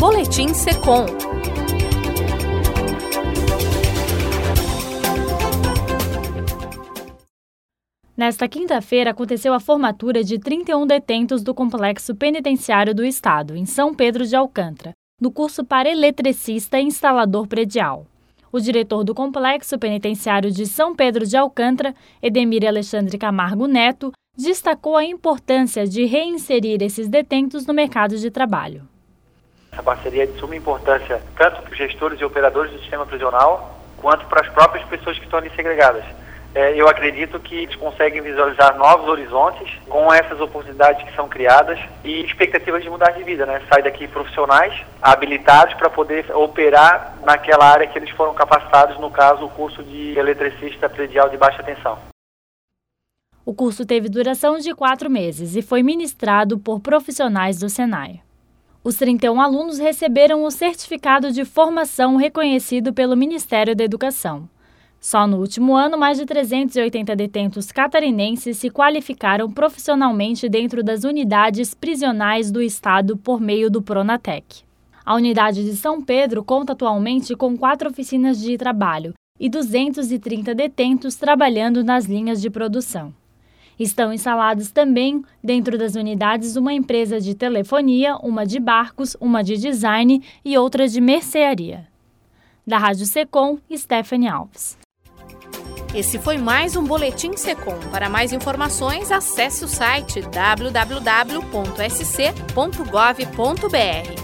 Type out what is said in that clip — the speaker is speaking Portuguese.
Boletim SECOM. Nesta quinta-feira, aconteceu a formatura de 31 detentos do Complexo Penitenciário do Estado, em São Pedro de Alcântara, no curso para eletricista e instalador predial. O diretor do Complexo Penitenciário de São Pedro de Alcântara, Edemir Alexandre Camargo Neto, destacou a importância de reinserir esses detentos no mercado de trabalho. Essa parceria é de suma importância tanto para os gestores e operadores do sistema prisional, quanto para as próprias pessoas que estão ali segregadas. Eu acredito que eles conseguem visualizar novos horizontes com essas oportunidades que são criadas e expectativas de mudar de vida, né? Sair daqui profissionais habilitados para poder operar naquela área que eles foram capacitados, no caso, o curso de eletricista predial de baixa tensão. O curso teve duração de 4 meses e foi ministrado por profissionais do Senai. Os 31 alunos receberam o certificado de formação reconhecido pelo Ministério da Educação. Só no último ano, mais de 380 detentos catarinenses se qualificaram profissionalmente dentro das unidades prisionais do Estado por meio do Pronatec. A unidade de São Pedro conta atualmente com 4 oficinas de trabalho e 230 detentos trabalhando nas linhas de produção. Estão instalados também, dentro das unidades, uma empresa de telefonia, uma de barcos, uma de design e outra de mercearia. Da Rádio SECOM, Stephanie Alves. Esse foi mais um Boletim SECOM. Para mais informações, acesse o site www.sc.gov.br.